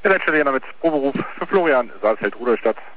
Der Leitstelle mit Proberuf für Florian, Saalfeld, Rudolstadt.